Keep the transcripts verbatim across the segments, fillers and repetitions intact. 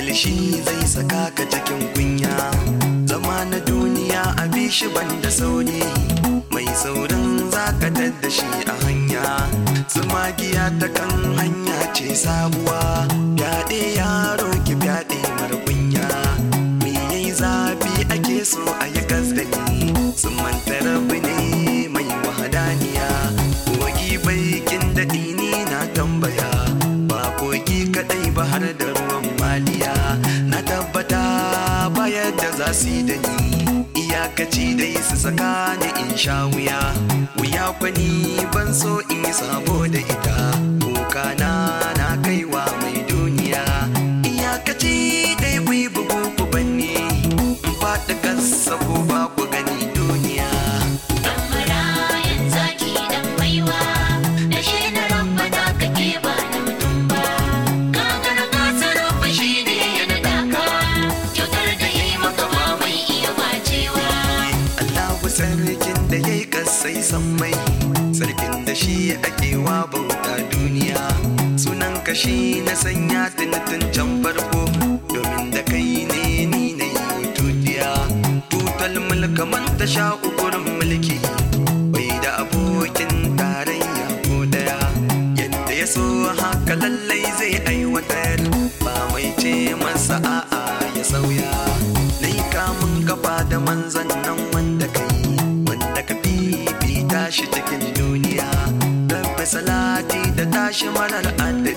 kilishi zai saka ka cikin kunya. Zama na duniya a bishi banda sauri, mai saurin zaka tadda shi a hanya. Tsumagiya ta kan hanya ce sabuwa, fyaɗe yaro ki fyaɗe mara kunya. Me yayi zafi ake so a yi gasgani, sun manta rabu ne mai wahadaniya. Kogi baikin daɗi ni na tambaya, ba kogi kaɗai ba har da ruwan maliya. Na tabbata bayar da za su yi da ni, iyakaci dai su saka ni in sha wuya. Wuya kwani ban so in yi sabo da ita, kuka na na kaiwa mai duniya. Iyakaci dai ku yi bugu ku banni, in faɗi kasa ko ba ku gani duniya. Dan marayan zaki dan baiwa, da shi na rabbana kake ba na mutum ba. Gagara gasar fushi ne ya naɗa ka, kyautar da ya yi maka ba mai iya bacewa. Allahu sarkin da ya yi kasai sammai, sarkin da shi ake wa bauta duniya. Sunan kashi na sanya tunatin can farko, domin da kai ne ni na yi tutiya. Tutal mulka man ta sha ukurin mulki, bai da abokin tarayya ko daya. Yadda ya so haka lallai zai aiwatar, ba mai ce masa a'a ya sauya. Nai kamun kafa da manzan nan wanda kai, wanda ka fifita shi cikin duniya. Rabbi salati da tashi marar adadi,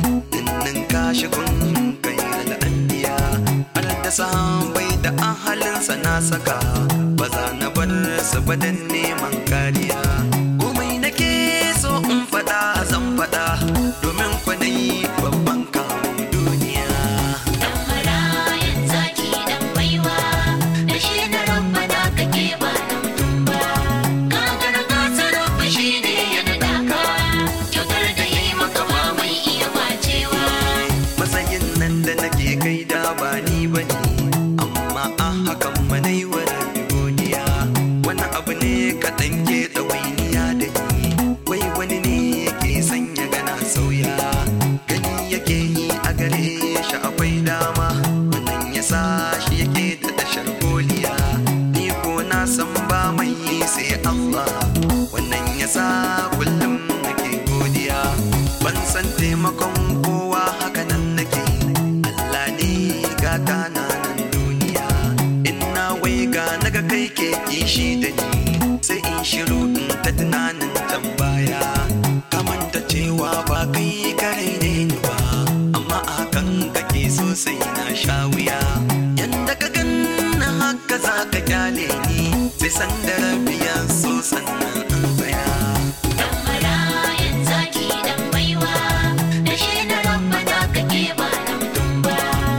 dinnin kashi kun kai al'andiya. Har da sahabai da ahalinsa na saka, ba za na bar su ba dan neman kariya. Komai nake so in faɗa zan faɗa, domin kwanayi babban kawo duniya. Dan marayan zaki dan baiwa, da shi na rabbana kake ba na mutum ba. Gagara gasar fushi ne ya naɗa ka, kyautar da ya yi maka ba mai iya bacewa. Matsayin nan da nake kai da ba ni ba ne, amma a hakan manai wa rabbi godiya. Wani abu ne kaɗan ke ɗawainiya da ni, wai wani ne yake sanya gana sauya. Gani yake yi a gare shi akwai dama, wannan ya sa shi yake da tashar koliya. Ni ko na san ba mai yi sai Allah, wannan ya sa kullum nake godiya. Ban san taimakon kowa haka nan nake, Allah ne gata na nan duniya. Ina wai ga naga kai ke kishi da ni, sai in shiru in ta tunanin tambaya. Kamanta cewa ba kai kare ne ni ba, amma a hakan kake so sai na sha wuya. Yanda ka ganna haka za ka kyale ni, sai san da rabiya so sannan in tsaya. Dan marayan zaki dan baiwa, da shi na rabbana kake ba na mutum ba.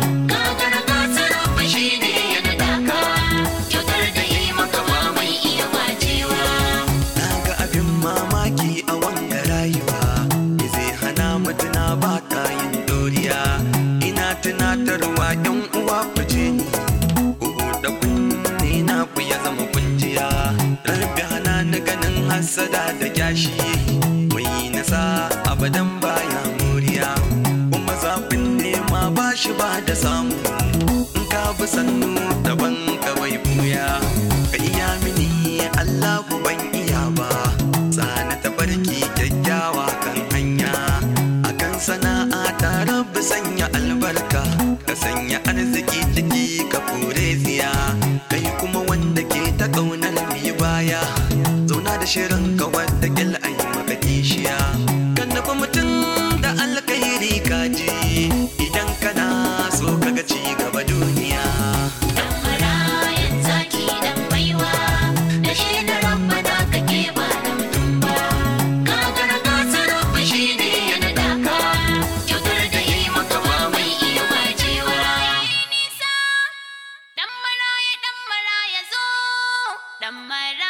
Gagara gasar fushi ne ya naɗa ka, kyautar da ya yi maka ba mai iya bacewa. Na ga abin mamaki a wanga rayuwa, me zai hana mutuna ba ta yin doriya. Ina tunatarwa yan uwa ku je ni, ku buɗe kunne na ku ya zama kunjiya. Rabbi hana ni ganin hassada da kyashi, mai nasa abadan baya moriya. Kuma zafin nema ba shi ba da samu, in ka bi sannu daban ka bai buya. Ka iya mini Allah ku ban iya ba, sana tafarki kyakkyawa kan hanya. Akan sana'a ta rabbi sanya albarka, ka sanya arziki ciki ka kore ziya. Kai kuma wanda ke ta ƙaunar mi baya, zauna da shirin ka wadda ƙil ai maka kishiya. Kan nufi mutum da alkairi kaji, idan kana so kaga ci gaba duniya. Dan marayan zaki dan baiwa, da shi na rabbana kake ba na mutum ba. Gagara gasar fushi ne ya naɗa ka, kyautar da ya yi maka ba mai iya bacewa. Nisa, dan maraya dan maraya zo, dan maraya.